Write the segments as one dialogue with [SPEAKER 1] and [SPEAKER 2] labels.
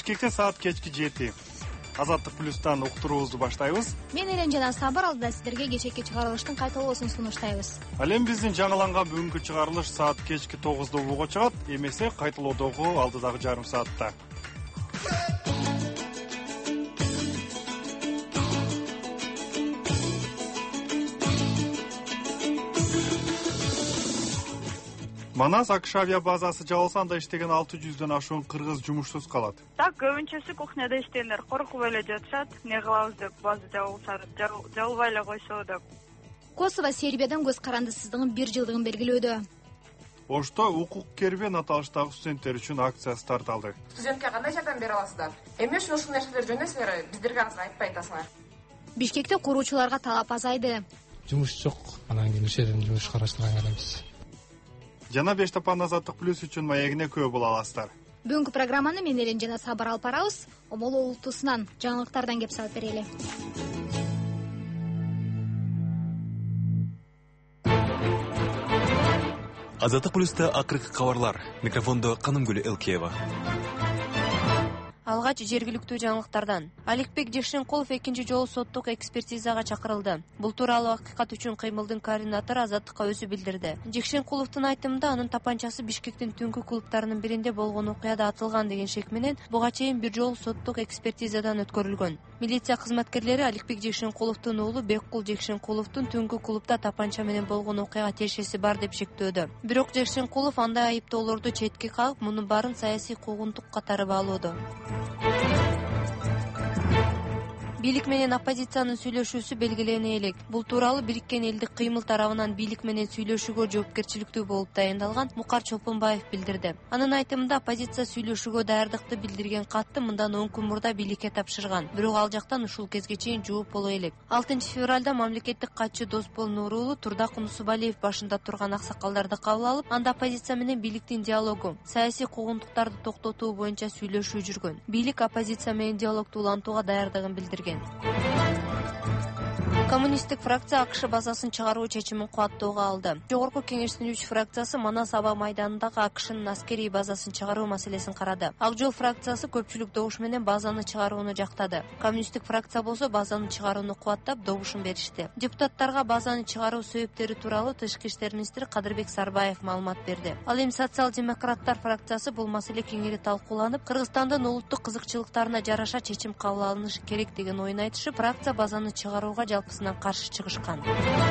[SPEAKER 1] Бишкекте саат кечки 7. Азаттык плюстан уктуруубузду баштайбыз.
[SPEAKER 2] Мен Элен жана Сабыр алдыда сиздерге кечээки чыгарылыштын кайталоосун сунуштайбыз.
[SPEAKER 1] Ал эми биздин жаңыланган бүгүнкү чыгарылыш саат кечки 9-да угууга чыгат, эмесе кайталоодогу алдыдагы жарым саатта. Манас АКШ авиа базасы жабылса, анда иштеген 600дөн ашуун кыргыз жумушсуз калат.
[SPEAKER 3] Так, көбүнчөсү кухняда иштегендер коркуп эле жатышат. Не кылабыз деп, база жабылса, жабылбай эле койсо деп.
[SPEAKER 2] Косово Сербиядан көз карандысыздыгын 1 жылдыгын белгилөөдө.
[SPEAKER 1] Ошто укук кербен аталыштагы студенттер үчүн акция старт алды.
[SPEAKER 4] Студентке кандай жардам бере аласыздар? Эмне үчүн ушул нерселер жөнүндө силер биздерге азыр айтпай атасыңар?
[SPEAKER 2] Бишкекте куруучуларга талап азайды.
[SPEAKER 5] Жумуш жок, анан кийин ошол жерден жумуш караштырган элебиз.
[SPEAKER 1] Жана 5 тапан Азаттык плюс үчүн маегине күбө боло аласыздар.
[SPEAKER 2] Бүгүнкү программаны мен Элен жана Сабыр алып барабыз. Омоло улутусунан жаңылыктардан кеп салып берели.
[SPEAKER 6] Азаттык плюста акыркы кабарлар. Микрофондо Канымгүл Элкеева.
[SPEAKER 7] Алгач жергиликтүү жаңылыктардан. Аликбек Жекшенкулов экинчи жолу соттук экспертизага чакырылды. Бул тууралуу акыйкат үчүн кыймылдын координатору Азаттыкка өзү билдирди. Жекшенкуловдун айтымында анын тапанчасы Бишкектин түнкү клубтарынын биринде болгон окуяда атылган деген шек менен буга чейин 1 жолу соттук экспертизадан өткөрүлгөн. Милиция кызматкерлери Аликбек Жекшенкуловдун уулу Беккул Жекшенкуловдун түнкү клубда тапанча менен болгон окуяга тиешеси бар деп шектөөдө. Бирок Жекшенкулов андай айыптоолорду четке кагып, мунун баарын саясий куугунтук катары баалоодо. Бийлик менен оппозициянын сүйлөшүүсү белгилене элек. Бул тууралуу Бириккен элдик кыймыл тарабынан бийлик менен сүйлөшүүгө жоопкерчиликтүү болуп дайындалган Мукар Чолпонбаев билдирди. Анын айтымында оппозиция сүйлөшүүгө даярдыкты билдирген катты мындан 10 күн мурда бийликке тапшырган. Бирок ал жактан ушул кезге чейин жооп боло элек. 6-февралда мамлекеттик катчы Доспол Нурулу Турдак Нусубалиев башында турган аксакалдарды кабыл алып, анда оппозиция менен бийликтин диалогу, саясий куугунтуктарды токтотуу боюнча сүйлөшүү жүргөн. Бийлик оппозиция менен диалогду улантууга даярдыгын билдирген. Коммунисттик фракция АКШ базасын чыгаруу чечимин кубаттоого алды. Жогорку кеңештин 3 фракциясы Манас аба майданындагы АКШнын аскерий базасын чыгаруу маселесин карады. Ак жол фракциясы көпчүлүк добуш менен базаны чыгарууну жактады. Коммунисттик фракция болсо базаны чыгарууну кубаттап, добушун беришти. Депутаттарга базаны чыгаруу себептери тууралуу Тышкы иштер министри Кадырбек Сарбаев маалымат берди. Ал эми социал-демократтар фракциясы бул маселе кеңири талкууланып, Кыргызстандын улуттук кызыкчылыктарына жараша чечим кабыл алынышы керек деген оюн айтышып, фракция базаны чыгарууга жалпысынан каршы чыгышкан.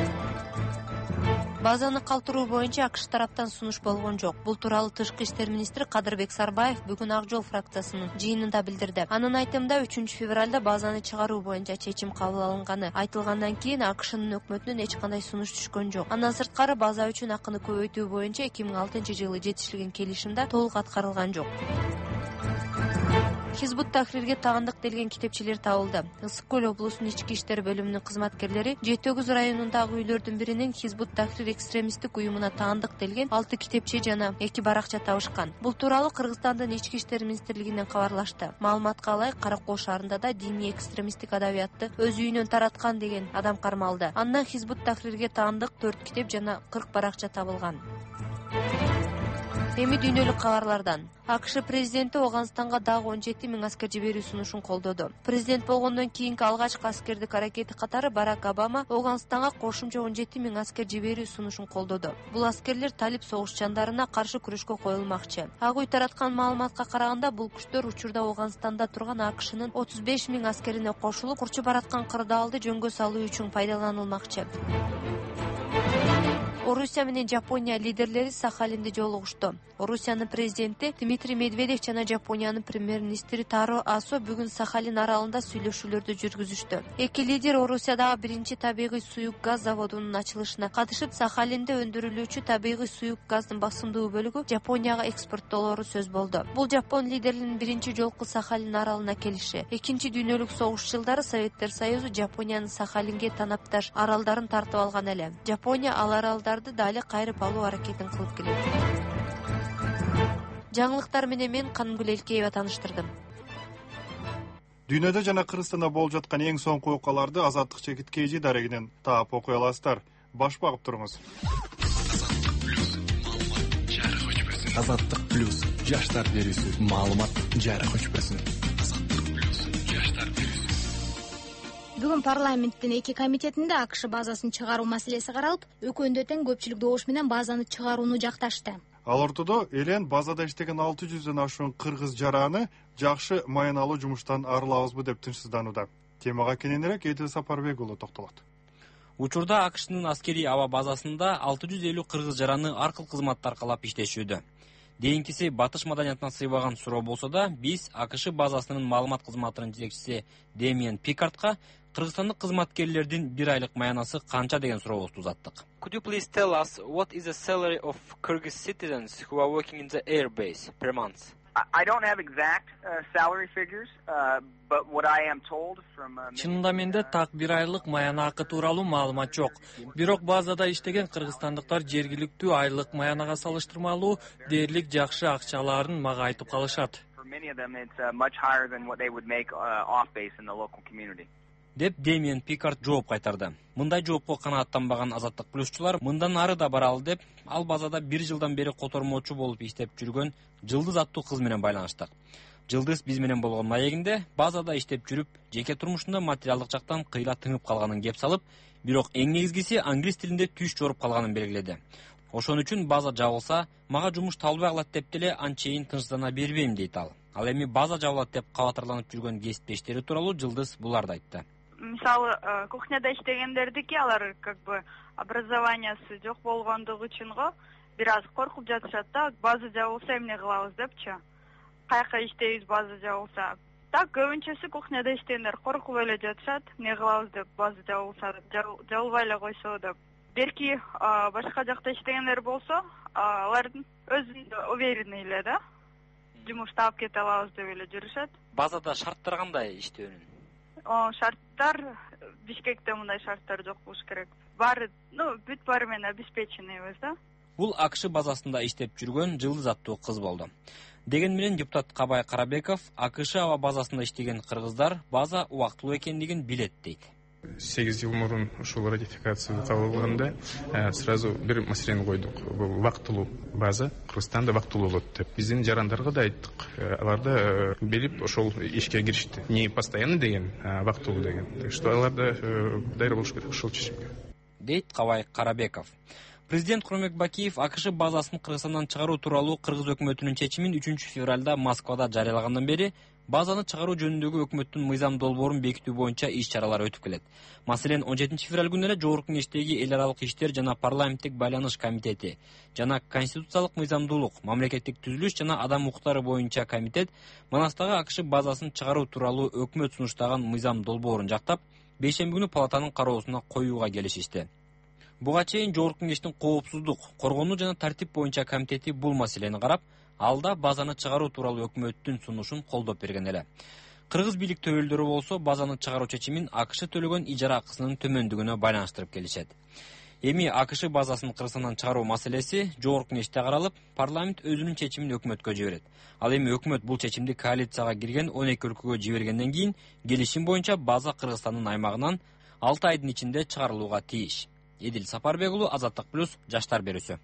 [SPEAKER 7] Базаны калтыруу боюнча АКШ тараптан сунуш болгон жок. Бул тууралуу Тышкы иштер министри Кадырбек Сарбаев бүгүн Ак жол фракциясынын жыйынында билдирди. Анын айтымында 3-февралда базаны чыгаруу боюнча чечим кабыл алынганы айтылгандан кийин АКШнын өкмөтүнөн эч кандай сунуш түшкөн жок. Андан сырткары база үчүн акыны көбөйтүү боюнча 2006-жылы жетишилген келишимде толук аткарылган жок. Хизбут Тахрирге таандык делген китепчелер табылды. Ысык көл облусунун ички иштер бөлүмүнүн кызматкерлери Жетөгүз районундагы үйлөрдүн биринен Хизбут Тахрир экстремисттик уюмуна таандык делген 6 китепче жана 2 баракча табышкан. Бул тууралуу Кыргызстандын ички иштер министрлигинен кабарлашты. Маалыматка ылайык, Каракол шаарында да диний экстремисттик адабиятты өз үйүнөн тараткан деген адам кармалды. Андан Хизбут Тахрирге таандык 4 китеп жана 40 баракча табылган. Эми дүйнөлүк кабарлардан. АКШ президенти Оганстанга дагы 17 000 аскер жиберүү сунушун колдоду. Президент болгондон кийинки алгачкы аскердик аракети катары Барак Обама Оганстанга кошумча 17 000 аскер жиберүү сунушун колдоду. Бул аскерлер талип согушчандарына каршы күрөшкө коюлмакчы. Ак үй тараткан маалыматка караганда, бул күчтөр учурда Оганстанда турган АКШнын 35 000 аскерине кошулуп, курчу бараткан кырдаалды жөнгө салуу үчүн пайдаланылмакчы. Орусия менен Жапония лидерлери Сахалинде жолугушту. Орусиянын президенти Дмитрий Медведев жана Жапониянын премьер-министри Таро Асо бүгүн Сахалин аралында сүйлөшүүлөрдү жүргүзүштү. Эки лидер Орусиядагы биринчи табигый суюк газ заводунун ачылышына катышып, Сахалинде өндүрүлүүчү табигый суюк газдын басымдуу бөлүгү Жапонияга экспорттоолору сөз болду. Бул Жапон лидеринин биринчи жолку Сахалин аралына келиши. Экинчи дүйнөлүк согуш жылдары Советтер Союзу Жапониянын Сахалинге танапташ аралдарын тартып алган эле. Жапония ал аралдарды дали кайрып алуу аракетин кылып келет. Жаңылыктар менен мен Канымгүл Элкеева таныштырдым.
[SPEAKER 1] Дүйнөдө жана Кыргызстанда болуп жаткан эң соңку окуяларды Азаттык чекиткейжи дарегинен таап окуй аласыздар. Баш багып туруңуз.
[SPEAKER 6] Азаттык плюс жаштар берүүсү маалымат жарык өчпөсүн.
[SPEAKER 2] Бүгүн парламенттин эки комитетинде АКШ базасын чыгаруу маселеси каралып, экөөндө тең көпчүлүк добуш менен базаны чыгарууну жакташты.
[SPEAKER 1] Ал ортодо элен базада иштеген 600дөн ашуун кыргыз жараны жакшы маяналуу жумуштан арылабызбы деп тынчсызданууда. Темага кененирээк Эдил Сапарбек уулу токтолот.
[SPEAKER 8] Учурда АКШнын аскерий аба базасында 650 кыргыз жараны ар кыл кызматты аркалап иштешүүдө. Дейинкиси батыш маданиятына сыйбаган суроо болсо да, биз АКШ базасынын маалымат кызматынын жетекчиси Демиен Пикардка кыргызстандык кызматкерлердин бир айлык маянасы канча деген сурообузду узаттык.
[SPEAKER 9] Could you please tell us what is the salary of Kyrgyz citizens who are working in the air base per month?
[SPEAKER 10] I don't have exact salary figures, but what I am told from
[SPEAKER 11] Чынында менде так бир айлык маянакы тууралуу маалымат жок. Бирок базада иштеген кыргызстандыктар жергиликтүү айлык маянага салыштырмалуу дээрлик жакшы акчаларын мага айтып калышат.
[SPEAKER 10] For many of them it's much higher than what they would make off base in the local community.
[SPEAKER 8] Деп Демиен Пикард жооп кайтарды. Мындай жоопко канааттанбаган азаттык плюсчулар мындан ары да баралы деп, ал базада 1 жылдан бери котормочу болуп иштеп жүргөн Жылдыз аттуу кыз менен байланыштык. Жылдыз биз менен болгон маегинде базада иштеп жүрүп, жеке турмушунда материалдык жактан кыйла тыңып калганын кеп салып, бирок эң негизгиси англис тилинде түш жоруп калганын белгиледи. Ошон үчүн база жабылса, мага жумуш табылбай калат деп деле анчейин тынчсыздана бербейм дейт ал. Ал эми база жабылат деп кабатырланып жүргөн кесиптештери тууралуу Жылдыз буларды айтты.
[SPEAKER 3] Мисалы, кухняда иштегендердики алар как бы образованиясы жок болгондугу үчүн го бир аз коркуп жатышат да, база жабылса эмне кылабыз депчи. Каяка иштейбиз база жабылса. Так көбүнчөсү кухняда иштегендер коркуп эле жатышат, эмне кылабыз деп, база жабылса жабылбай эле койсо деп. Берки башка жакта иштегендер болсо, алардын өзүндө уверенный эле да. Жумуш таап кете алабыз деп эле жүрүшөт.
[SPEAKER 8] Базада шарттар кандай иштөөнүн?
[SPEAKER 3] Шарттар Бишкекте мындай шарттар жок болуш керек. Баары, бүт баары менен обеспеченныйбыз да.
[SPEAKER 8] Бул АКШ базасында иштеп жүргөн Жылдыз аттуу кыз болду. Деген менен депутат Кабай Карабеков АКШ аба базасында иштеген кыргыздар база убактылуу экендигин билет дейт.
[SPEAKER 5] 8 жыл мурун ушул ратификация кабылганда сразу бир маселени койдук. Бул убактылуу база Кыргызстанда убактылуу болот деп. Биздин жарандарга да айттык. Алар да билип ошол ишке киришти. Не постоянно деген, убактылуу деген. Так что алар да дайыр болуш керек ошол чечимге.
[SPEAKER 8] Дейт Кабай Карабеков. Президент Курманбеков АКШ базасын Кыргызстандан чыгаруу тууралуу Кыргыз өкмөтүнүн чечимин 3 февралда Москвада жарыялагандан бери базаны чыгаруу жөнүндөгү өкмөттүн мыйзам долбоорун бекитүү боюнча иш-чаралар өтүп келет. Маселен, 17 февраль күнү эле Жогорку Кеңештеги эл аралык иштер жана парламенттик байланыш комитети жана конституциялык мыйзамдуулук, мамлекеттик түзүлүш жана адам укуктары боюнча комитет Манастагы АКШ базасын чыгаруу тууралуу өкмөт сунуштаган мыйзам долбоорун жактап, бейшемби күнү палатанын кароосуна коюуга келишишти. Буга чейин Жогорку Кеңештин коопсуздук, коргонуу жана тартип боюнча комитети бул маселени карап, алда базаны чыгаруу тууралуу өкмөттүн сунушун колдоп берген эле. Кыргыз бийлик төбөлдөрү болсо базаны чыгаруу чечимин АКШ төлөгөн ижара акысынын төмөндүгүнө байланыштырып келишет. Эми АКШ базасын Кыргызстандан чыгаруу маселеси Жогорку Кеңеште каралып, парламент өзүнүн чечимин өкмөткө жиберет. Ал эми өкмөт бул чечимди коалицияга кирген 12 өлкөгө жибергенден кийин келишим боюнча база Кыргызстандын аймагынан 6 айдын ичинде чыгарылууга тийиш. Эдил Сапарбек уулу, Азаттык плюс, жаштар берүүсү.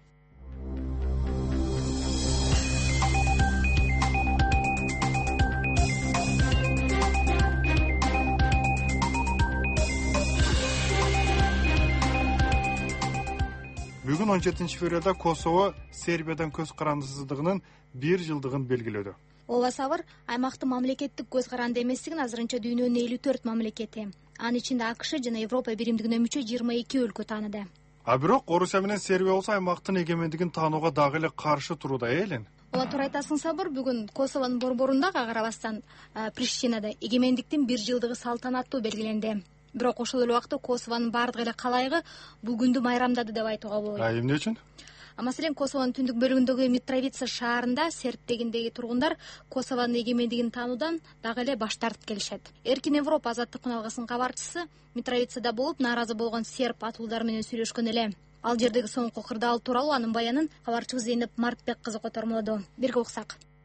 [SPEAKER 1] Бүгүн 17 февралда Косово Сербиядан көз карандысыздыгынын 1 жылдыгын белгилөөдү.
[SPEAKER 2] Ооба Сабыр, аймактын мамлекеттик көз каранды эместигин азырынча дүйнөнүн 54 мамлекети, анын ичинде АКШ жана Европа биримдигине мүчө 22 өлкө тааныды.
[SPEAKER 1] А бирок Орусия менен Сербия болсо аймактын эгемендигин таанууга дагы эле каршы туруда элен.
[SPEAKER 2] Ооба, туура айтасың Сабыр, бүгүн Косовонун борборунда карабастан Приштинада эгемендиктин 1 жылдыгы салтанаттуу белгиленди. Бирок ошол эле убакта Косовонун бардык эле калайыгы бул күндү майрамдады деп айтууга болот.
[SPEAKER 1] Эмне үчүн?
[SPEAKER 2] Маселен, Косовонун түндүк бөлүгүндөгү Митровица шаарында серб дегендеги тургундар Косовонун эгемендигин таануудан дагы эле баш тартып келишет. Эркин Европа азаттык куналгысынын кабарчысы Митровицада болуп, нааразы болгон серб атуулдар менен сүйлөшкөн эле. Ал жердеги соңку кырдаал тууралуу анын баянын кабарчыбыз Зейнеп Мартбек кызы котормолоду. Бирге уксак.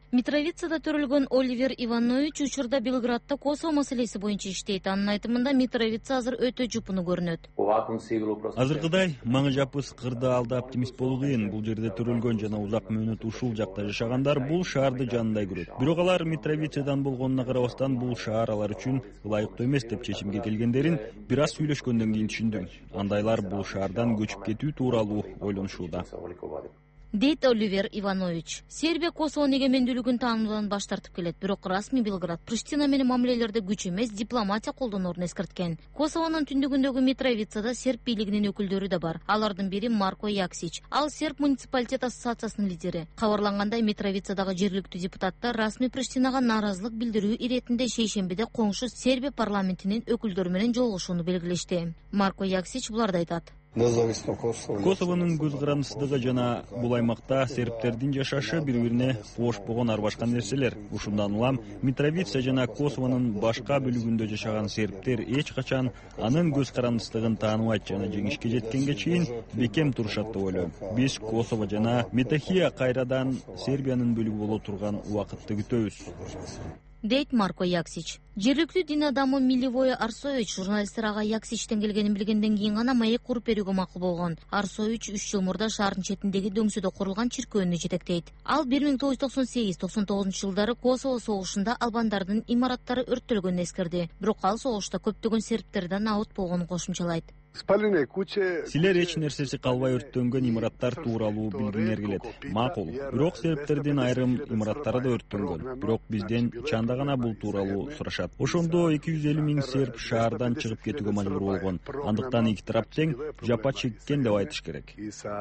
[SPEAKER 12] Митровицада төрөлгөн Оливер Иванович учурда Белградда Косово маселеси боюнча иштейт. Анын айтымында Митровица азыр өтө жупуну көрүнөт.
[SPEAKER 13] Азыркыдай маңы жапыс кырда алда оптимист болуу кыйын. Бул жерде төрөлгөн жана узак мөөнөт ушул жакта жашагандар бул шаарды жанындай көрөт. Бирок алар Митровицадан болгонуна карабастан бул шаар алар үчүн ылайыктуу эмес деп чечимге келгендерин бир аз сүйлөшкөндөн кийин түшүндүм. Андайлар бул шаардан көчүп кетүү тууралуу ойлонушууда.
[SPEAKER 12] Дейт Оливер Иванович. Сербия Косовонун эгемендүүлүгүн таануудан баш тартып келет. Бирок расмий Белград Приштина менен мамилелерде күч эмес, дипломатия колдоноорун эскерткен. Косовонун түндүгүндөгү Митровицада серб бийлигинин өкүлдөрү да бар. Алардын бири Марко Яксич. Ал серб муниципалитет ассоциациясынын лидери. Кабарлангандай, Митровицадагы жергиликтүү депутаттар расмий Приштинага нааразылык билдирүү иретинде шейшембиде коңшу Сербия парламентинин өкүлдөрү менен жолугушууну белгилешти. Марко Яксич буларды айтат.
[SPEAKER 13] Косовонун көз карандысыздыгы жана бул аймакта сербтердин жашашы бири-бирине оошпогон ар башка нерселер. Ушундан улам Митровица жана Косовонун башка бөлүгүндө жашаган сербтер эч качан анын көз карандысыздыгын тааныбайт жана жеңишке жеткенге чейин бекем турушат деп ойлойм. Биз Косово жана Метахия кайрадан Сербиянын бөлүгү боло турган убакытты күтөбүз.
[SPEAKER 12] Дейт Марко Яксич. Жергиликтүү дин адамы Милевое Арсович журналисттер ага Яксичтен келгенин билгенден кийин гана маек куруп берүүгө макул болгон. Арсович 3 жыл мурда шаардын четиндеги дөңсөдө курулган чиркөөнү жетектейт. Ал 1998-99 жылдары Косово согушунда албандардын имараттары өрттөлгөнүн эскерди. Бирок ал согушта көптөгөн сербтерден абут болгонун кошумчалайт.
[SPEAKER 13] Силер эч нерсеси калбай өрттөнгөн имараттар тууралуу билгиңер келет. Макул. Бирок сербтердин айрым имараттары да өрттөнгөн. Бирок бизден чанда гана бул тууралуу сурашат. Ошондо 250 миң серб шаардан чыгып кетүүгө мажбур болгон. Андыктан эки тарап тең жапа чеккен деп айтыш керек.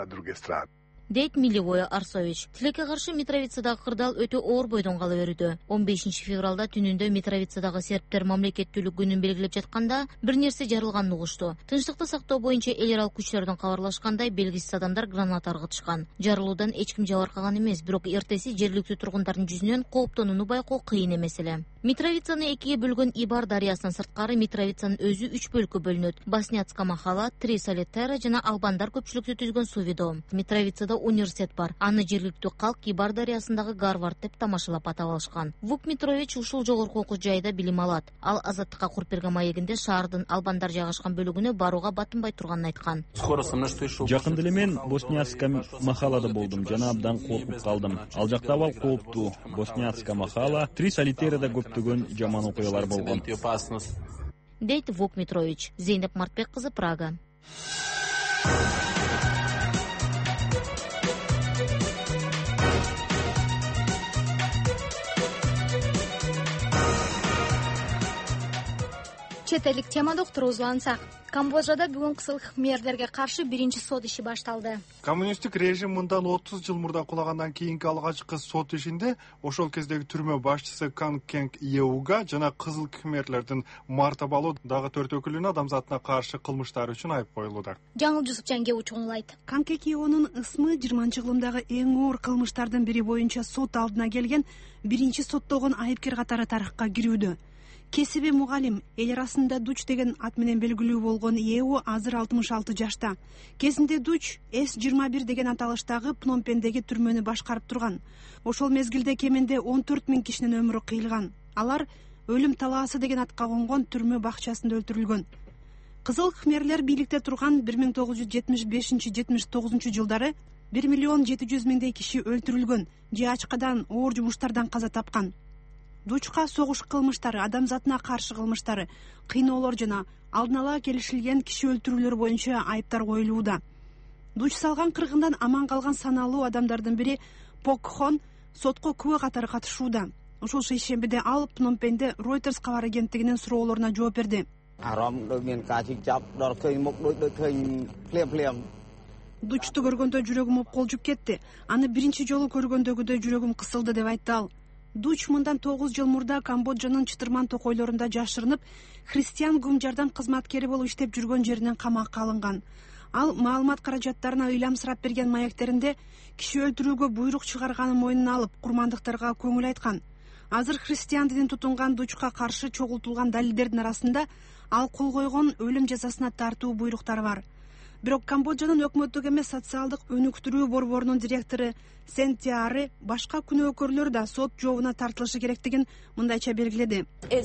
[SPEAKER 12] Дейт Милевое Арсович. Тилекке каршы Митровицадагы кырдаал өтө оор бойдон кала берүүдө. 15 февралда түнүндө Митровицадагы сербтер мамлекеттүүлүк күнүн белгилеп жатканда бир нерсе жарылганын угушту. Тынчтыкты сактоо боюнча эл аралык күчтөрдөн кабарлашкандай белгисиз адамдар граната ыргытышкан. Жарылуудан эч ким жабыркаган эмес, бирок эртеси жергиликтүү тургундардын жүзүнөн кооптонууну байкоо кыйын эмес эле. Митровицаны экиге бөлгөн Ибар дарыясынан сырткары Митровицанын өзү 3 бөлккө бөлүнөт. Басняцка махала, Трисалетера жана албандар көпчүлүктү түзгөн Сувидо. Митровицада университет бар. Аны жергиликтүү калк Ибар дарыясындагы Гарвард деп тамашалап атап алышкан. Вук Митрович ушул жогорку окуу жайда билим алат. Ал азаттыкка куруп берген маегинде шаардын албандар жайгашкан бөлүгүнө барууга батынбай турганын айткан.
[SPEAKER 13] Жакында эле мен Босняцка махалада болдум жана абдан коркуп калдым. Ал жакта абал кооптуу. Босняцка махала, Трисалетерада көптөгөн жаман окуялар болгон.
[SPEAKER 12] Дейт Вук Митрович. Зейнеп Мартбек кызы, Прага.
[SPEAKER 2] Чет элдик темада уктуруубузду улантсак, Камбоджада бүгүн кысыл хмерлерге каршы биринчи сот иши башталды.
[SPEAKER 1] Коммунисттик режим мындан 30 жыл мурда кулагандан кийинки алгачкы сот ишинде ошол кездеги түрмө башчысы Кан Кенг Еуга жана кызыл хмерлердин мартабалуу дагы 4 өкүлүнө адамзатына каршы кылмыштары үчүн айып коюлууда.
[SPEAKER 2] Жаңыл Жусупжан учуңулайт.
[SPEAKER 14] Кан Кенг Еунун ысмы 20-жылымдагы эң оор кылмыштардын бири боюнча сот алдына келген биринчи соттолгон айыпкер катары тарыхка кирүүдө. Кесиби мугалим, эл арасында Дуч деген ат менен белгилүү болгон Еу азыр 66 жашта. Кезинде Дуч С-21 деген аталыштагы Пномпендеги түрмөнү башкарып турган. Ошол мезгилде кеминде 14 миң кишинин өмүрү кыйылган. Алар өлүм талаасы деген атка конгон түрмө бакчасында өлтүрүлгөн. Кызыл хмерлер бийликте турган 1975-79 жылдары 1,7 миллион киши өлтүрүлгөн же ачкадан, оор жумуштардан каза тапкан. Дучка согуш кылмыштары, адамзатына каршы кылмыштары, кыйноолор жана алдын ала келишилген киши өлтүрүүлөр боюнча айыптар коюлууда. Дуч салган кыргындан аман калган саналуу адамдардын бири Покхон сотко күбө катары катышууда. Ушул шейшембиде ал Пномпенде Reuters кабар агенттигинин суроолоруна жооп берди. Дучту көргөндө жүрөгүм опколжуп кетти. Аны биринчи жолу көргөндөгүдөй жүрөгүм кысылды деп айтты ал. Дуч мындан 9 жыл мурда Камбоджанын чытырман токойлорунда жашырынып, христиан гум жардам кызматкери болуп иштеп жүргөн жеринен камакка алынган. Ал маалымат каражаттарына ыйламсырап берген маектеринде киши өлтүрүүгө буйрук чыгарганын мойнуна алып, курмандыктарга көңүл айткан. Азыр христиан динин тутунган Дучка каршы чогултулган далилдердин арасында ал кол койгон өлүм жазасына тартуу буйруктары бар. Бирок Камбоджанын өкмөттүк эмес социалдык өнүктүрүү борборунун директору Сентиары башка күнөөкөрлөр да сот жообуна тартылышы керектигин мындайча белгиледи.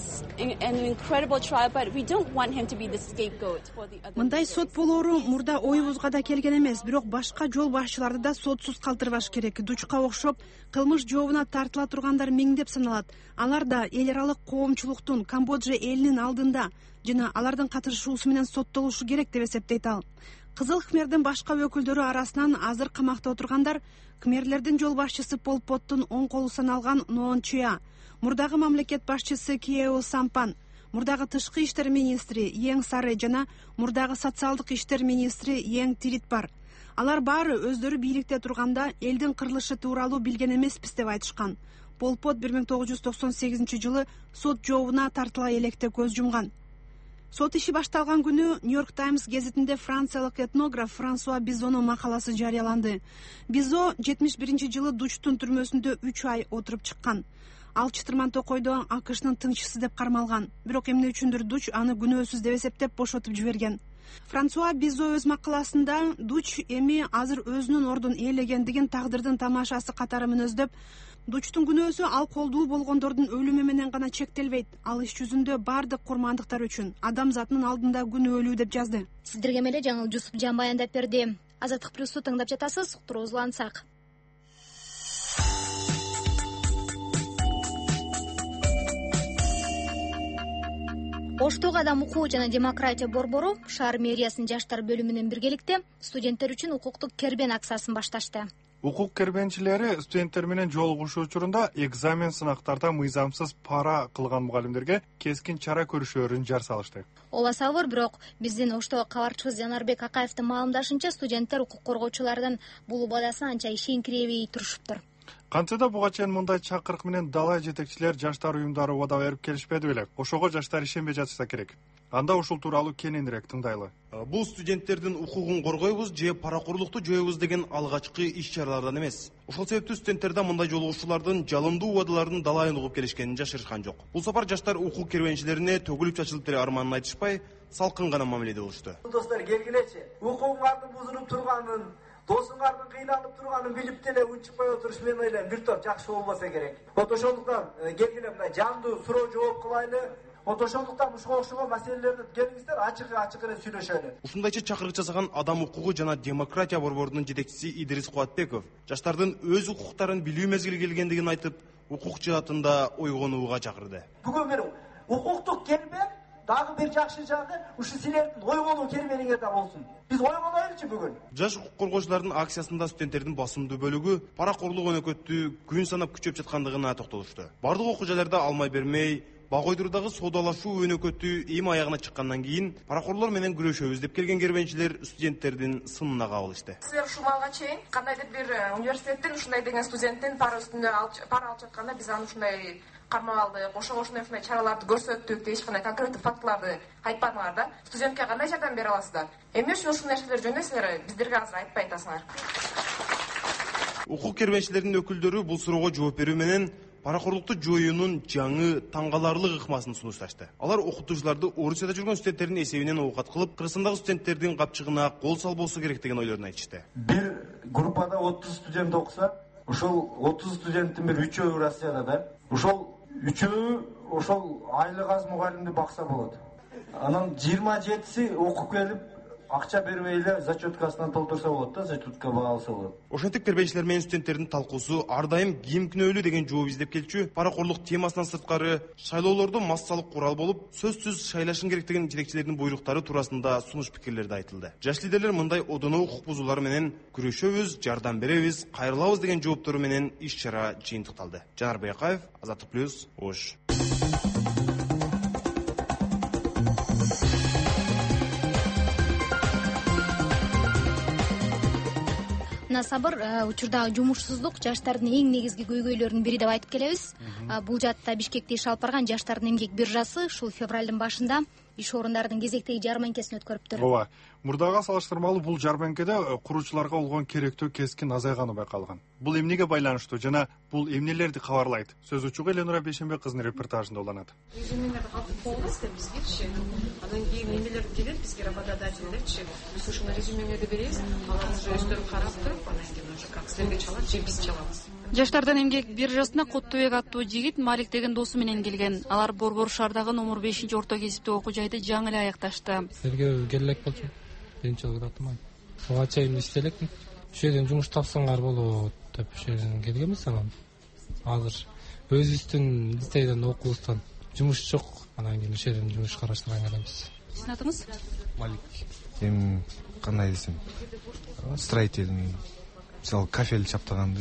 [SPEAKER 14] Мындай сот болоору мурда оюбузга да келген эмес, бирок башка жол башчыларды да сотсуз калтырбаш керек. Дучка окшоп кылмыш жообуна тартыла тургандар миңдеп саналат. Алар да эл аралык коомчулуктун Камбоджа элинин алдында жана алардын катышуусу менен соттолушу керек деп эсептейт ал. Кызыл Кхмердин башка өкүлдөрү арасынан азыр камакта отургандар Кхмерлердин жол башчысы Пол Поттун оң колу саналган Ноон Чуя, мурдагы мамлекет башчысы Киеу Сампан, мурдагы тышкы иштер министри Ең Сары жана мурдагы социалдык иштер министри Ең Тирит бар. Алар баары өздөрү бийликте турганда элдин кырылышы тууралуу билген эмеспиз деп айтышкан. Пол Пот 1998-жылы сот жообуна тартыла электе көз жумган. Сот иши башталган күнү Нью-Йорк Таймс гезитинде франциялык этнограф Франсуа Бизонун макаласы жарыяланды. Бизо 71-жылы Дучтун түрмөсүндө 3 ай отуруп чыккан. Ал чытырман токойдо АКШнын тыңчысы деп кармалган. Бирок эмне үчүндүр Дуч аны күнөөсүз деп эсептеп бошотуп жиберген. Франсуа Бизо өз макаласында Дуч эми азыр өзүнүн ордун ээлегендигин тагдырдын тамашасы катары мүнөздөп, Дучтун күнөөсү ал колдуу болгондордун өлүмү менен гана чектелбейт. Ал иш жүзүндө бардык курмандыктар үчүн адам затынын алдында күнөөлүү деп жазды.
[SPEAKER 2] Сиздерге меле жаңыл Жусуп Жан баяндап берди. Азаттык плюсту тыңдап жатасыз, уктуруу улантсак. Оштогу Адам укугу жана демократия борбору шаар мэриясынын жаштар бөлүмүнүн биргеликте студенттер үчүн укуктук кербен акциясын башташты.
[SPEAKER 1] Укук кербенчилери студенттер менен жолугушуу учурунда экзамен сынактарда мыйзамсыз пара кылган мугалимдерге кескин чара көрүшөөрүн жар салышты.
[SPEAKER 2] Ооба салбыр, бирок биздин Оштого кабарчыбыз Жанарбек Акаевдин маалымдашынча студенттер укук коргоочулардан бул убадасын анча ишенкиребей турушуптур.
[SPEAKER 1] Кантсе да буга чейин мындай чакырык менен далай жетекчилер жаштар уюмдары убада берип келишпеди беле. Ошого жаштар ишенбей жатышса керек. Анда ушул тууралуу кененирээк тыңдайлы.
[SPEAKER 15] Бул студенттердин укугун коргойбуз же паракорлукту жоебуз деген алгачкы иш-чаралардан эмес. Ошол себептүү студенттерде мындай жолугушуулардын жалындуу убадалардын далайын угуп келишкенин жашырышкан жок. Бул сапар жаштар укук кербенчилерине төгүлүп чачылып бере арманын айтышпай, салкын гана мамиледе болушту.
[SPEAKER 16] Достор, келгилечи. Укугуңардын бузулуп турганын, досуңардын кыйналып турганын билип деле унчукпай отуруш мен ойлойм бир топ жакшы болбосо керек. Ошондуктан келгиле мындай жандуу суроо жооп кылайлы. Ошондуктан ушуга окшогон маселелерди келиңиздер, ачык эле сүйлөшөлү.
[SPEAKER 15] Ушундайча чакырык жасаган Адам укугу жана демократия борборунун жетекчиси Идрис Кубатбеков жаштардын өз укуктарын билүү мезгили келгендигин айтып, укук жаатында ойгонууга чакырды.
[SPEAKER 16] Бүгүн бир укуктук кербен дагы бир жакшы жагы ушу силердин ойгонуу кербениңер да болсун. Биз ойгонойлучу бүгүн.
[SPEAKER 15] Жаш укук коргоочулардын акциясында студенттердин басымдуу бөлүгү паракорлук өнөкөттү күн санап күчөп жаткандыгына токтолушту. Бардык окуу жайларда алмай бермей, бага ойдурдагы соодалашуу өнөкөтү эми аягына чыккандан кийин паракорлор менен күрөшөбүз деп келген кербенчилер студенттердин сынына кабылышты.
[SPEAKER 4] Силер ушул малга чейин кандайдыр бир университеттин ушундай деген студенттин пара үстүндө пара алып жатканда биз аны ушундай кармап алдык, ушундай чараларды көрсөттүк деп эч кандай конкреттик фактыларды айтпадыңар да. Студентке кандай жардам бере аласыздар? Эмне үчүн ушул нерселер жөнүндө силер биздерге азыр айтпай атасыңар?
[SPEAKER 15] Укук кербенчилеринин өкүлдөрү бул суроого жооп берүү менен паракорлукту жоюунун жаңы таңгаларлык ыкмасын сунушташты. Алар окутуучуларды Орусияда жүргөн студенттердин эсебинен оокат кылып, Кыргызстандагы студенттердин капчыгына кол салбосу керек деген ойлорун айтышты.
[SPEAKER 16] Бир группада 30 студент окуса, ошол 30 студенттин бир 3-өө Россияда да. Ошол 3-өө ошол айлык аз мугалимди бакса болот. Анан 27си окуп келип акча бербей эле зачеткасынан толтурса болот да, зачетка алса болот.
[SPEAKER 15] Ошентип кербенчилер менен студенттердин талкуусу ар дайым ким күнөөлүү деген жооп издеп келчү, паракорлук темасынан сырткары шайлоолордо массалык курал болуп, сөзсүз шайлашын керек деген жетекчилердин буйруктары туурасында сунуш пикирлерди айтылды. Жаш лидерлер мындай одоно укук бузуулар менен күрөшөбүз, жардам беребиз, кайрылабыз деген жооптору менен иш-чара жыйынтыкталды. Жанарбек Акаев, Азаттык плюс, Ош.
[SPEAKER 2] Сабыр учурдагы жумушсуздук жаштардын эң негизги көйгөйлөрүнүн бири деп айтып келебиз. Бул жаатта Бишкекте иш алып барган жаштардын эмгек биржасы ушул февралдын башында иш орундардын кезектеги жарманкесин өткөрүптүр.
[SPEAKER 1] Ооба, мурдага салыштырмалуу бул жарманкеде куруучуларга болгон керектөө кескин азайганы байкалган. Бул эмнеге байланыштуу жана бул эмнелерди кабарлайт? Сөз учугу Эленура Бейшенбек кызынын репортажында уланат.
[SPEAKER 4] Изменелерди калтырып болгонбуз да бизгечи. Андан кийин резюмелерди келет бизге работодательдерчи. Биз ушуну резюмелерди беребиз, алар уже өздөрү карап туруп, анан кийин уже как силерге чалат же биз чалабыз.
[SPEAKER 17] Жаштардан эмгек биржасына Куттубек аттуу жигит Малик деген досу менен келген. Алар Борбор шаардагы номер 5-орто кесиптик окуу жайды жаңы эле аякташты.
[SPEAKER 18] Силерге келек болчу. Биринчи жыл атыман. Буга чейин иштелекмин. Ушул жерден жумуш тапсаңар болот деп ушул жерден келгенбиз анан. Азыр өзүбүздүн лицейден окуубуздан жумуш жок. Анан кийин ушул жерден жумуш караштырган келебиз.
[SPEAKER 17] Сиздин атыңыз?
[SPEAKER 19] Малик. Эми кандай десем, строитель, мисалы кафель чаптаганды,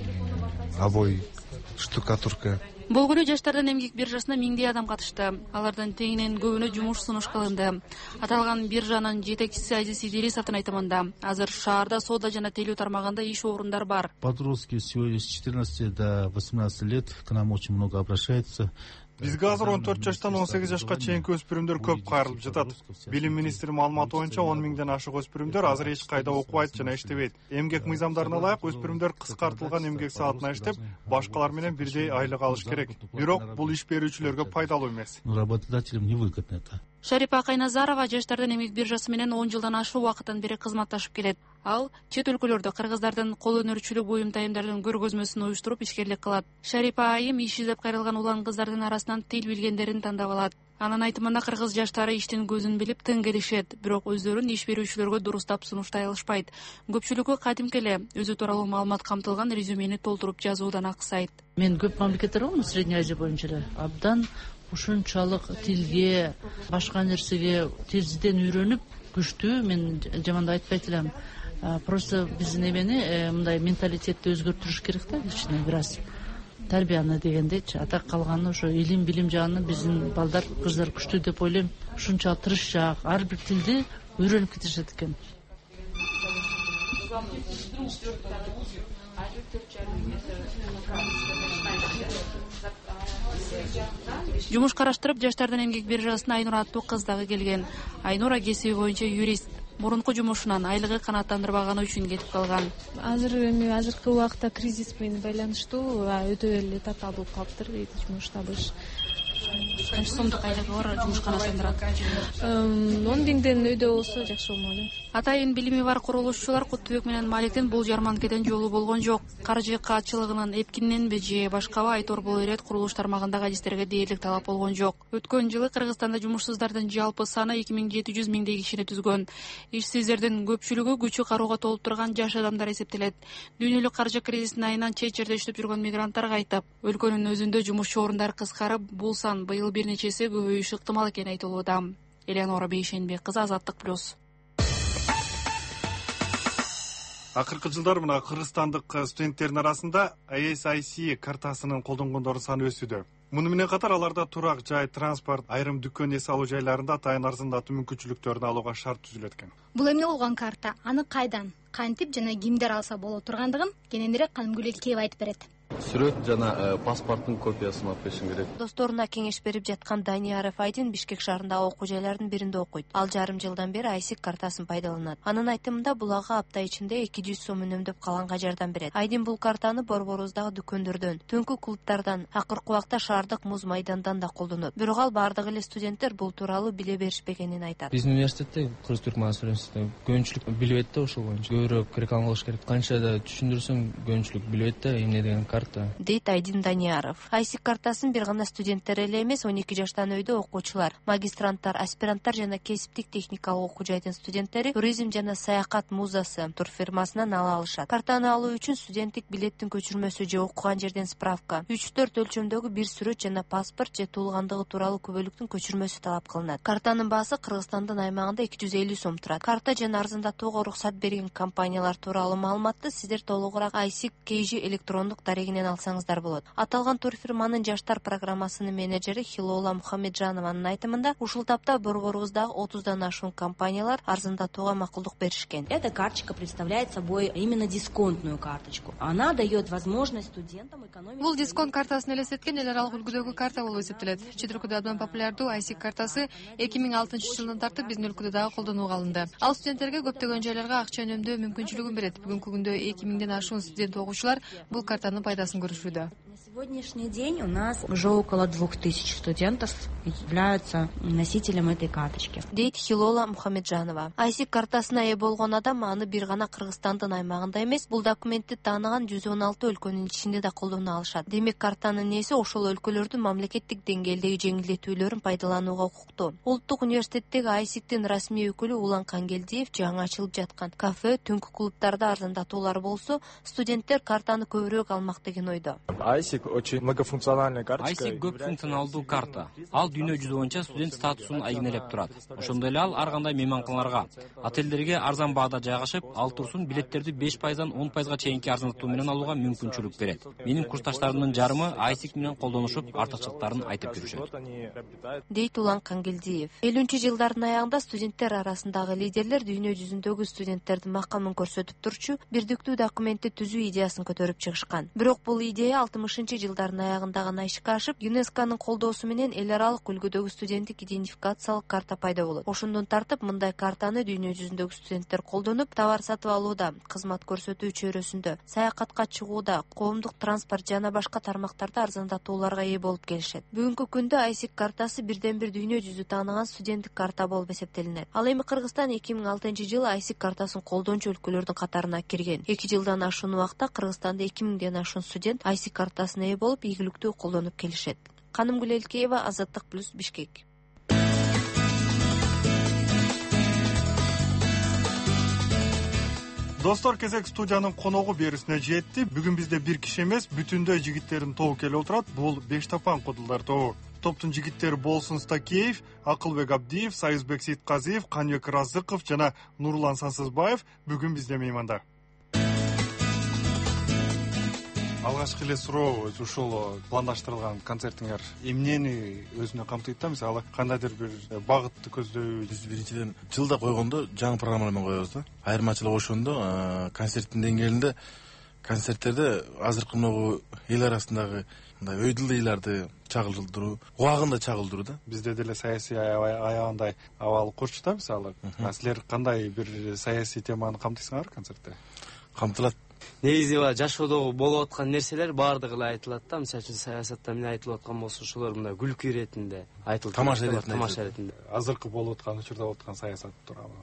[SPEAKER 19] обой, штукатурка.
[SPEAKER 17] Болгону жаштардан эмгек биржасына миңдей адам катышты. Алардан тегинен көбүнө жумуш сунуш кылынды. Аталган биржанын жетекчиси Азиз Идирисовдун айтымында, азыр шаарда соода жана телүү тармагында иш орундар бар.
[SPEAKER 20] Подростки всего с 14 до 18 лет к нам очень много обращаются.
[SPEAKER 1] Бизге азыр 14 жаштан 18 жашка чейинки өспүрүмдөр көп кайрылып жатат. Билим министри маалыматы боюнча 10 миңден ашык өспүрүмдөр азыр эч кайда окубайт жана иштебейт. Эмгек мыйзамдарына ылайык өспүрүмдөр кыскартылган эмгек саатына иштеп, башкалар менен бирдей айлык алыш керек. Бирок бул иш берүүчүлөргө пайдалуу эмес.
[SPEAKER 20] Работодателям невыгодно это.
[SPEAKER 17] Шарипа Кайназарова жаштардан эмгек биржасы менен 10 жылдан ашык убакыттан бери кызматташып келет. Ал чет өлкөлөрдө кыргыздардын кол өнөрчүлүк буюм тайымдардын көргөзмөсүн уюштуруп ишкерлик кылат. Шарипа айым иш издеп кайрылган улан кыздардын арасынан тил билгендерин тандап алат. Анын айтымында кыргыз жаштары иштин көзүн билип тың келишет, бирок өздөрүн иш берүүчүлөргө дурустап сунуштай алышпайт. Көпчүлүгү кадимки эле өзү тууралуу маалымат камтылган резюмени толтуруп жазуудан аксайт.
[SPEAKER 21] Мен көп мамлекеттер болдум Средний Азия боюнча эле. Абдан ушунчалык тилге, башка нерсеге тезден үйрөнүп, күчтүү, мен жаманда айтпайт элем. Просто биздин эмени мындай менталитетти өзгөртүрүш керек да, кичине бир аз. Тарбияны дегендейчи, ата калганы ошо илим билим жагынан биздин балдар, кыздар күчтүү деп ойлойм. Ушунча тырышчаак, ар бир тилди үйрөнүп кетишет экен.
[SPEAKER 17] Жумуш караштырып жаштардан эмгек биржасына Айнура аттуу кыз дагы келген. Айнура кесиби боюнча юрист. Мурунку жумушунан айлыгы канааттандырбаганы үчүн кетип калган.
[SPEAKER 22] Азыркы убакта кризис менен байланыштуу өтө эле татаал болуп калыптыр жумуш табыш.
[SPEAKER 17] Канча сомдук айлыгы бар жумуш канааттандырат?
[SPEAKER 22] 10 миңден өйдө болсо жакшы болмолу.
[SPEAKER 17] Атайын билими бар курулушчулар Куттубек менен Маликтин бул жарманкеден жолу болгон жок. Каржы каатчылыгынын эпкиненби же башкабы айтор боло берет, курулуш тармагындагы адистерге дээрлик талап болгон жок. Өткөн жылы Кыргызстанда жумушсуздардын жалпы саны 2700 миңдей кишини түзгөн. Ишсиздердин көпчүлүгү күчү карууга толуп турган жаш адамдар эсептелет. Дүйнөлүк каржы кризисинин айынан чет жерде иштеп жүргөн мигранттар кайтып, өлкөнүн өзүндө жумушчу орундар кыскарып, бул сан быйыл бир нече эсе көбөйүшү ыктымал экени айтылууда. Элеонора Бейшенбек кызы, Азаттык плюс.
[SPEAKER 1] Акыркы жылдар мына кыргызстандык студенттердин арасында ISIC картасынын колдонгондордун саны өсүүдө. Муну менен катар аларда турак жай, транспорт, айрым дүкөн эс алуу жайларында атайын арзандатуу мүмкүнчүлүктөрүн алууга шарт түзүлөт экен.
[SPEAKER 2] Бул эмне болгон карта? Аны кайдан, кантип жана кимдер алса боло тургандыгын кененирээк Канымгүл Элкеева айтып берет.
[SPEAKER 23] Сүрөт жана паспорттун копиясын алып келишиң керек.
[SPEAKER 7] Досторуна кеңеш берип жаткан Данияров Айдин Бишкек шаарындагы окуу жайлардын биринде окуйт. Ал жарым жылдан бери ISIC картасын пайдаланат. Анын айтымында бул ага апта ичинде 200 сом үнөмдөп калганга жардам берет. Айдин бул картаны Борборуздагы дүкөндөрдөн, түнкү клубтардан, акыркы убакта шаардык муз майдандан да колдонот. Бирок ал бардык эле студенттер бул тууралуу биле беришпегенин айтат.
[SPEAKER 18] Биздин университетте Кыргыз Түрк магистрасында көпчүлүк билбейт да, ошол боюнча көбүрөөк реклама кылыш керек. Канча да түшүндүрсөң көпчүлүк билбейт да эмне деген карта.
[SPEAKER 7] Дейт Айдин Данияров. ISIC картасын бир гана студенттер эле эмес, 12 жаштан өйдө окуучулар, магистранттар, аспиранттар жана кесиптик техникалык окуу жайдын студенттери туризм жана саякат музасы турфирмасынан ала алышат. Картаны алуу үчүн студенттик билеттин көчүрмөсү же окуган жерден справка, 3-4 өлчөмдөгү бир сүрөт жана паспорт же туулгандыгы тууралуу күбөлүктүн көчүрмөсү талап кылынат. Картанын баасы Кыргызстандын аймагында 250 сом турат. Карта жана арзандатууга уруксат берген компаниялар тууралуу маалыматты сиздер толугураак ISIC KG электрондук дарегинен алсаңыздар болот. Аталган турфирманын жаштар программасынын менеджери Хилола Мухамеджанованын айтымында, ушул тапта борборубуздагы 30дан ашуун компаниялар арзандатууга макулдук беришкен.
[SPEAKER 24] Эта карточка представляет собой именно дисконтную карточку. Она дает возможность студентам экономить.
[SPEAKER 17] Бул дисконт картасын элестеткен эл аралык үлгүдөгү карта болуп эсептелет. Чет өлкөдө абдан популярдуу ISIC картасы 2006 жылдан тартып биздин өлкөдө дагы колдонууга алынды. Ал студенттерге көптөгөн жайларга акча үнөмдөө мүмкүнчүлүгүн берет. Бүгүнкү күндө 2000ден ашуун студент окуучулар бул картанын пайдасын көрүшүүдө.
[SPEAKER 24] сегодняшний день у нас уже около 2000 студентов являются носителем этой карточки.
[SPEAKER 7] Дейт Хилола Мухамеджанова. Айсик картасына ээ болгон адам аны бир гана Кыргызстандын аймагында эмес, бул документти тааныган 116 өлкөнүн ичинде да колдоно алышат. Демек картанын ээси ошол өлкөлөрдүн мамлекеттик деңгээлдеги жеңилдетүүлөрүн пайдаланууга укуктуу. Улуттук университеттеги Айсиктин расмий өкүлү Улан Кангелдиев жаңы ачылып жаткан кафе, түнкү клубдарда арзандатуулар болсо, студенттер картаны көбүрөөк алмак деген ойдо.
[SPEAKER 6] Айсик очень многофункциональная карточка.
[SPEAKER 8] Айсик көп функционалдуу карта. Ал дүйнө жүзү боюнча студент статусун айгинелеп турат. Ошондой эле ал ар кандай мейманканаларга, отелдерге арзан баада жайгашып, ал турсун билеттерди 5%-дан 10%га чейинки арзандатуу менен алууга мүмкүнчүлүк берет. Менин курсташтарымдын жарымы Айсик менен колдонушуп, артыкчылыктарын айтып жүрүшөт.
[SPEAKER 7] Дейт Улан Кангелдиев. 50-жылдардын аягында студенттер арасындагы лидерлер дүйнө жүзүндөгү студенттердин макамын көрсөтүп турчу бирдиктүү документти түзүү идеясын көтөрүп чыгышкан. Бирок бул идея 60-жылдардын аягында гана ишке ашып, ЮНЕСКОнун колдоосу менен эл аралык үлгүдөгү студенттик идентификациялык карта пайда болот. Ошондон тартып мындай картаны дүйнө жүзүндөгү студенттер колдонуп, товар сатып алууда, кызмат көрсөтүү чөйрөсүндө, саякатка чыгууда, коомдук транспорт жана башка тармактарда арзандатууларга ээ болуп келишет. Бүгүнкү күндө Айсик картасы бирден бир дүйнө жүзү тааныган студенттик карта болуп эсептелинет. Ал эми Кыргызстан 2006-жылы Айсик картасын колдончу өлкөлөрдүн катарына кирген. 2 жылдан ашуун убакта Кыргызстанда 2000ден ашуун студент Айсик картасына ээ болуп, ийгиликтүү колдонуп келишет. Канымгүл Элкеева, Азаттык плюс, Бишкек.
[SPEAKER 1] Достор, кезек студиянын коногу берисине жетти. Бүгүн бизде бир киши эмес, бүтүндөй жигиттердин тобу келип отурат. Бул Бештапан кудулдар тобу. Топтун жигиттери Болсун Стакеев, Акылбек Абдиев, Союзбек Сейитказиев, Каныбек Разыков жана Нурлан Сансызбаев бүгүн бизде мейманда. Алгачкы эле суроо, ушул пландаштырылган концертиңер эмнени өзүнө камтыйт да? Мисалы, кандайдыр бир багытты көздөйбү?
[SPEAKER 9] Биз биринчиден жылда койгондо жаңы программа менен коебуз да. Айырмачылыгы ошондо, концерттин деңгээлинде концерттерде азыркы могу эл арасындагы мындай өйдүлдыйларды чагылдыруу, убагында чагылдыруу да.
[SPEAKER 1] Бизде деле саясий аягандай абал курчу да, мисалы. Силер кандай бир саясий теманы камтыйсыңар концертте?
[SPEAKER 9] Камтылат.
[SPEAKER 10] Негизи жашоодо болуп аткан нерселер баардыгы эле айтылат да. Мисалы үчүн саясатта эмне айтылып аткан болсо, ошолор мындай күлкү иретинде айтылат.
[SPEAKER 9] Тамаша иретинде.
[SPEAKER 1] Азыркы болуп аткан учурда болуп аткан саясат тууралуу.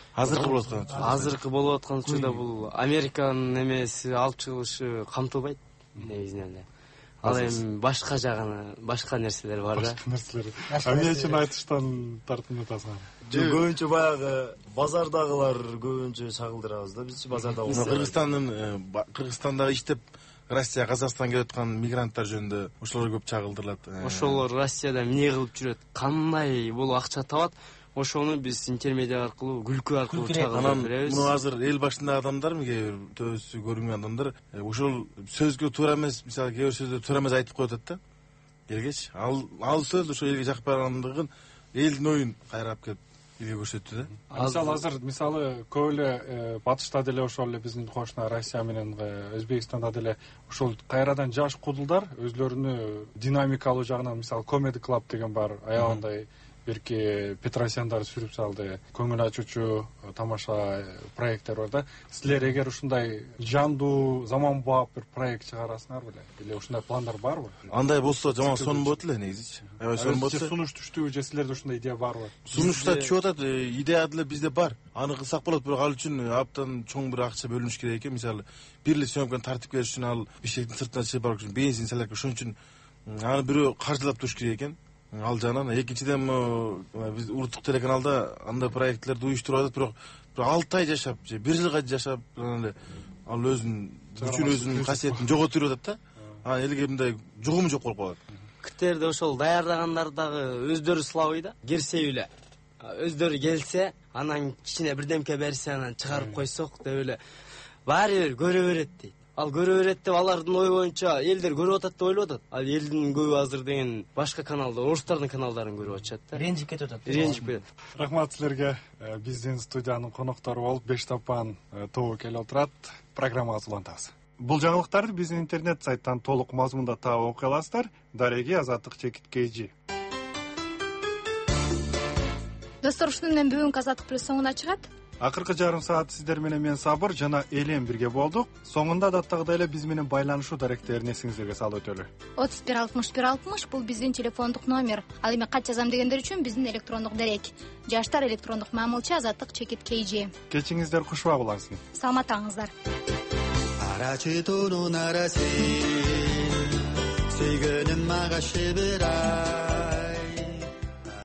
[SPEAKER 10] Азыркы болуп аткан учурда бул Американын эмеси алып чыгылышы камтылбайт негизинен эле. Ал эми башка жагына, башка нерселер бар да.
[SPEAKER 1] Башка нерселер. Эмне үчүн айтыштан тартынып атасың?
[SPEAKER 11] Көбүнчө баягы базардагылар көбүнчө чагылдырабыз да, бизчи базардагы.
[SPEAKER 9] Кыргызстандагы иштеп Россия, Казакстан келип аткан мигранттар жөнүндө ошолор көп чагылдырылат.
[SPEAKER 10] Ошолор Россияда эмне кылып жүрөт, кандай бул акча табат, ошону биз интермедиа аркылуу, күлкү аркылуу чагылдырып беребиз.
[SPEAKER 9] Муну азыр эл башындагы адамдар, кээ бир төбөсү көрүнгөн адамдар ошол сөзгө туура эмес, мисалы кээ бир сөздү туура эмес айтып коюп атат да. Элгечи ал сөз ошо элге жакпагандыгын элдин оюн кайрап келип элге көрсөттү да.
[SPEAKER 1] Мисалы көп эле батышта деле ошол эле биздин кошуна Россия менен Өзбекстанда деле ошол кайрадан жаш кудулдар өзлөрүнү динамикалуу жагынан, мисалы Comedy Club деген бар, аягында берки Петросяндар сүрүп салды, көңүл ачуучу тамаша проекттер бар да. Силер эгер ушундай жандуу, заманбап бир проект чыгарасыңар беле? Или ушундай пландар барбы?
[SPEAKER 9] Андай болсо жаман сонун болот эле негизичи.
[SPEAKER 1] Сонун болсо сунуш түштүбү же силерде ушундай идея барбы?
[SPEAKER 9] Сунушта түшүп атат, идея деле бизде бар. Аны кылсак болот, бирок ал үчүн абдан чоң бир акча бөлүнүш керек экен. Мисалы, бир эле съемканы тартип келиш үчүн ал Бишкектин сыртына чыгып барыш үчүн бензин салат, ошон үчүн аны бирөө каржылап туруш керек экен. Ал жагынан экинчиден биз улуттук телеканалда андай проектлерди уюштуруп атат, бирок 6 ай жашап же 1 жылга жашап ал өзүнүн касиетин жоготуп атат да. Элге мындай жугуму жок болуп калат.
[SPEAKER 10] Киттерде ошол даярдагандар дагы өздөрү сылабый да. Кирсе эле өздөрү келсе, анан кичине бирдемке берсе, анан чыгарып койсок деп эле баары бир көрө берет дейт. Ал көрө берет деп алардын ой боюнча элдер көрүп атат деп ойлоп атат. Ал элдин көбү азыр деген башка каналдар, орустардын каналдарын көрүп атышат да.
[SPEAKER 11] Ренжип кетип атат.
[SPEAKER 10] Ренжип кетет.
[SPEAKER 1] Рахмат силерге. Биздин студиянын коноктору болуп Бештапан тобу келип отурат. Программабызды улантабыз. Бул жаңылыктарды биздин интернет сайттан толук мазмунда таап окуй аласыздар. Дареги Азаттык _KG.
[SPEAKER 2] Достор, ушуну менен бүгүнкү Азаттык плюс соңуна чыгат.
[SPEAKER 1] Акыркы жарым саат сиздер менен мен Сабыр жана Элен бирге болдук. Соңунда адаттагыдай эле биз менен байланышуу даректерин эсиңиздерге салып өтөлү.
[SPEAKER 2] 31 бул биздин телефондук номер. Ал эми кат жазам дегендер үчүн биздин электрондук дарек. Жаштар электрондук мамылчы Азаттык чекит KG.
[SPEAKER 1] Кечиңиздер кушуа улансын.
[SPEAKER 2] Саламатаңыздар.
[SPEAKER 3] 알아주도록 알아서 세계는 막아시베라